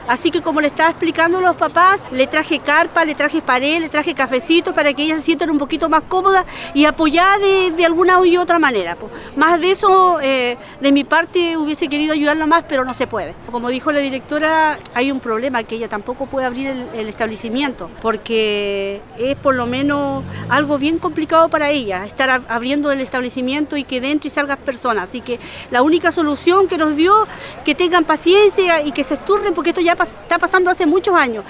Así que como le estaba explicando a los papás, le traje carpa, le traje pared, le traje cafecitos para que ellas se sientan un poquito más cómodas y apoyadas de alguna y otra manera. Más de eso, de mi parte, hubiese querido ayudarla más, pero no se puede. Como dijo la directora, hay un problema, que ella tampoco puede abrir el establecimiento, porque es por lo menos algo bien complicado para ella, estar abriendo el establecimiento y que dentro y salgan personas. Así que la única solución que nos dio, que tengan paciencia y que se esturren, porque esto ya está pasando hace muchos años.